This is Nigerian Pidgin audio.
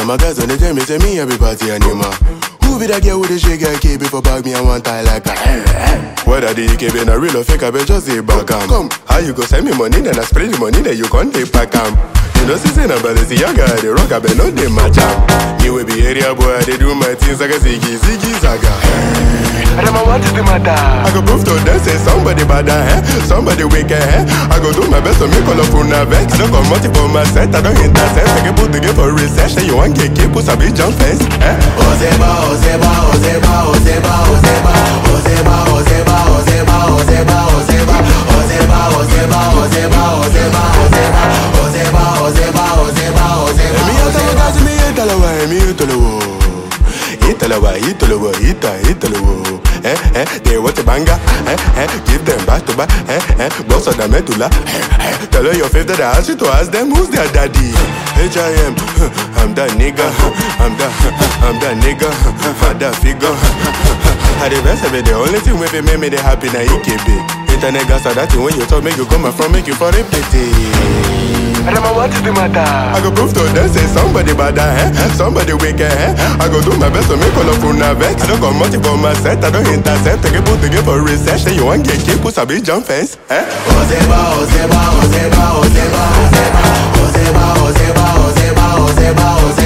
of my guys when they tell me, say me every party animal. Who be that girl with the shake and keep it for bag me and one tie like a whether the EKB na real or fake, I bet just say back come. How you go send me money, then I spray the money, then you can't take back You know, since I'm about to see young guy, they rock, I bet no they match up. Me will be area boy, they do my things like a ziggy zaga. Rama, what is the matter? I go prove to them, say somebody bad, somebody wicked, I go do my best to make all of you vex. I don't come out for my set, I don't intercept. I can put together for research, and you want get keep, put a big jump fence. Ozeba, Ozeba, Ozeba, Ozeba, Ozeba, Ozeba, Ozeba, Ozeba, Ozeba, Ozeba, Ozeba, Ozeba, Ozeba, Ozeba, Ozeba, Ozeba, Ozeba, Ozeba, Ozeba. Me atalawa, me atalawa, me atalawa. Italawa. They want a banger, give them back to back, boss of the medulla. Tell her your favorite, I ask you to ask them who's their daddy. H.I.M. I'm that nigga, I'm that nigga, I'm that figure. I the best of it, the only thing with it make me the happy na EKB. Internet gas are that thing when you talk, make you come from, make you for a pity. Rama, what is the matter? I go prove to them, say somebody bad, somebody wicked, I go do my best to make all of you vex. I don't come out for my set, I don't intercept. I can put together for research, then you want get keep, put a big jump fence. Ozeba, Ozeba, Ozeba, Ozeba, Ozeba, Ozeba, Ozeba, Ozeba, Ozeba, Ozeba.